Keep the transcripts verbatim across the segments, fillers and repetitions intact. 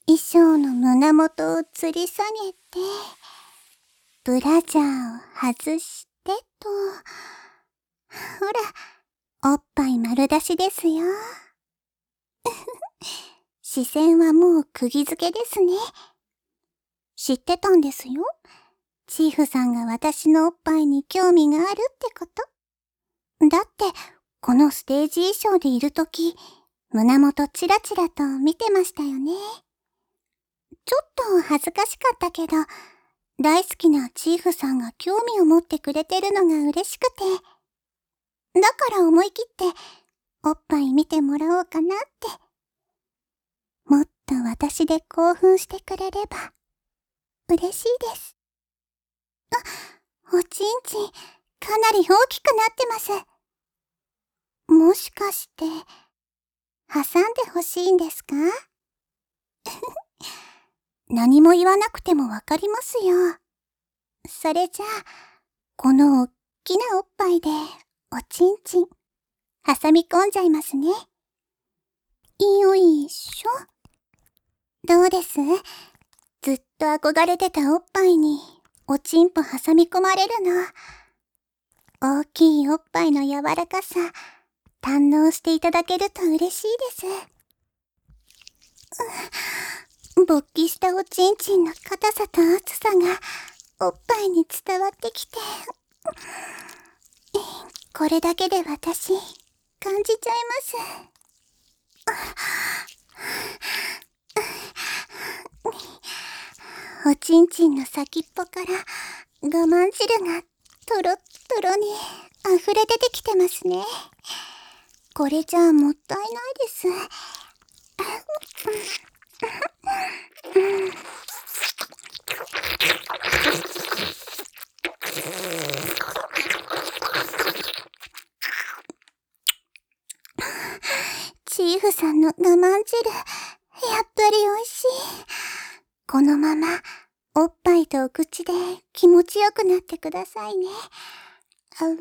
衣装の胸元を吊り下げて、ブラジャーを外してと。ほら、おっぱい丸出しですよ。視線はもう釘付けですね。知ってたんですよ。チーフさんが私のおっぱいに興味があるってこと。だって、このステージ衣装でいるとき、胸元チラチラと見てましたよね。ちょっと恥ずかしかったけど、大好きなチーフさんが興味を持ってくれてるのが嬉しくて。だから思い切って、おっぱい見てもらおうかなって。もっと私で興奮してくれれば、嬉しいです。あ、おちんちん、かなり大きくなってます。もしかして、挟んでほしいんですか？何も言わなくてもわかりますよ。それじゃあ、このおっきなおっぱいで、おちんちん、挟み込んじゃいますね。よいしょ。どうです？ずっと憧れてたおっぱいに、おちんぽ挟み込まれるの。大きいおっぱいの柔らかさ、堪能していただけると嬉しいです。勃起したおちんちんの硬さと厚さがおっぱいに伝わってきて、これだけで私感じちゃいます。おちんちんの先っぽから我慢汁がとろっとろに溢れ出てきてますね。これじゃあもったいないです。チーフさんの我慢汁、やっぱり美味しい。このままおっぱいとお口で気持ちよくなってくださいね。あの、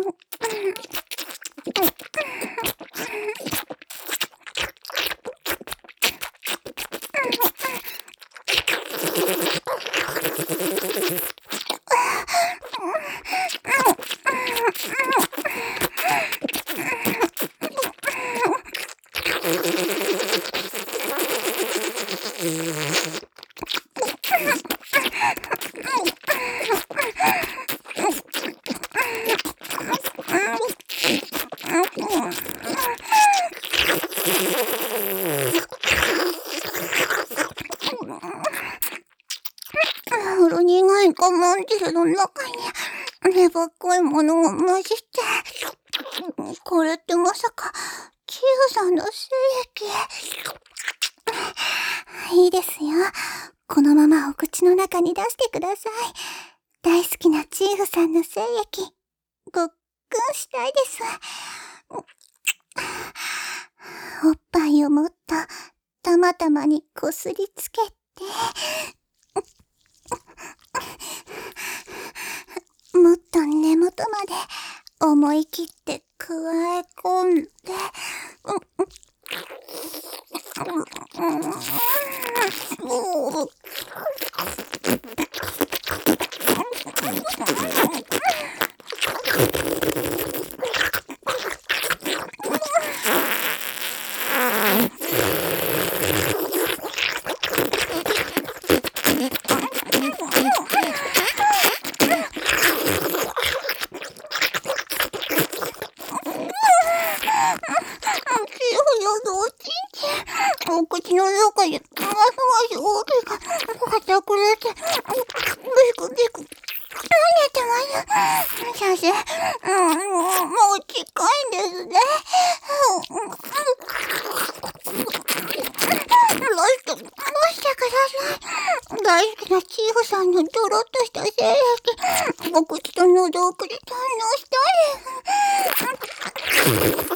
ほろ苦い我慢汁の中に粘っこいものが混じって、これってまさかチーフさんの精液。いいですよ。このままお口の中に出してください。大好きなチーフさんの精液、ごっくんしたいです。おっぱいをもっとたまたまにこすりつけて、もっと根元まで思い切って加え込んで、お口の中でますます大きく硬くなって、ビクビク跳ねてます。先生、うん、もう近いんですね。ラスト、どうしてください。大好きなチーフさんのドロッとした精液、お口と喉奥で堪能したいです。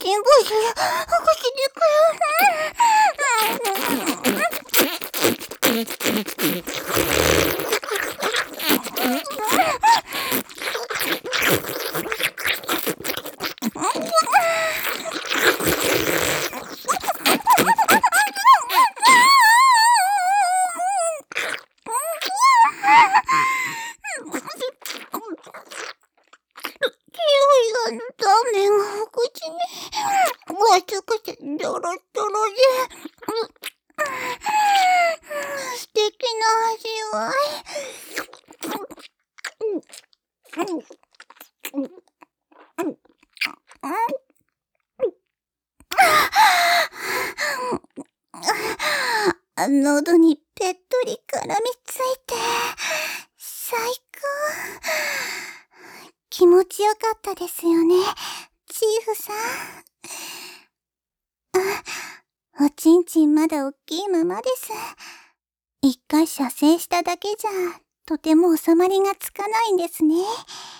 辛抱する。口にくラーメンが口に熱くてドロドロで、素敵な味わい。喉にぺっとり絡みついて、最高。気持ちよかったですよね、チーフさん。あ、おちんちんまだおっきいままです。一回射精しただけじゃ、とても収まりがつかないんですね。